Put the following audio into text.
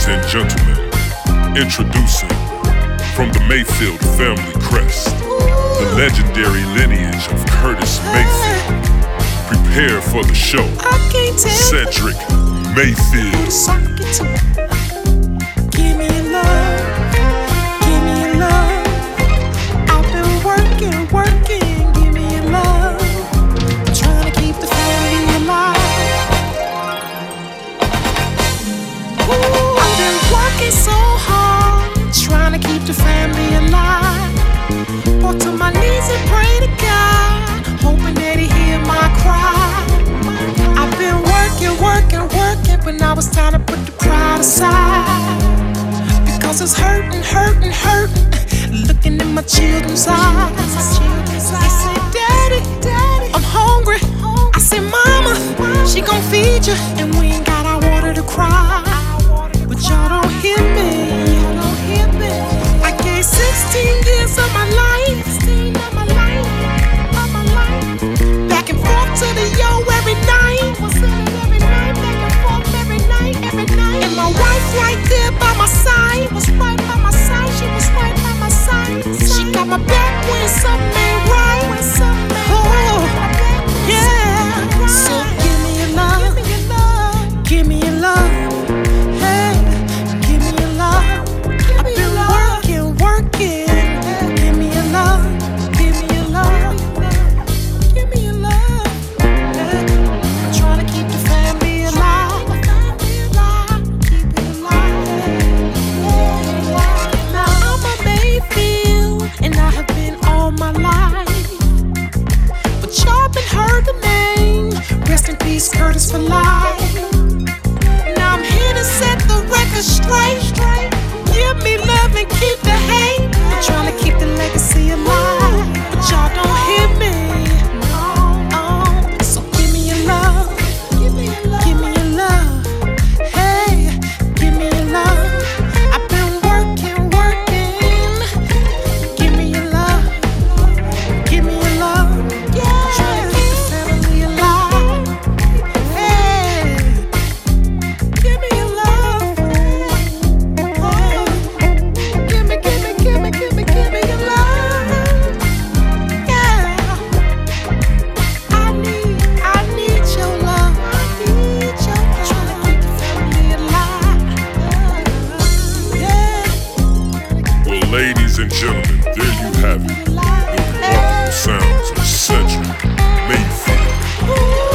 Ladies and gentlemen, introducing from the Mayfield family crest, the legendary lineage of Curtis Mayfield. Prepare for the show, Cedric Mayfield. Give me love, give me love. I've been working, give me love. I'm trying to keep the family alive. I've been working so hard, trying to keep the family alive. Fall to my knees and pray to God, hoping that He hear my cry. I've been working, but now it's time to put the pride aside. Because it's hurting, looking in my children's eyes. They say, Daddy, I'm hungry. I say, Mama, she gon' feed you, and we ain't got our water to cry. But y'all don't hear me. I gave 16 years of my life, back and forth to the yo every night. And my wife right there by my side, she was right by my side. She got my back when something ain't right. Oh, yeah. So give me your love, give me your love. Hey, give me your love. I've been working. Give me your love, give me your love, give me your love. I'm trying to keep the family alive. Now I'm a Mayfield, and I have been all my life. But y'all been heard the name. Rest in peace, Curtis for life. Now I'm here to set the record straight. Give me love and keep the hate. I'm trying to keep the legacy alive, but y'all don't hear me. So give me your love, give me your love. Hey, give me your love. I've been working. Give me your love, give me your love. I'm trying to keep the family alive. Hey, give me your love. Give me your love. Yeah, I need your love. Trying to keep the family alive. Yeah. Well, ladies and gentlemen, there you have it. The remarkable sounds of Cedric Mayfield.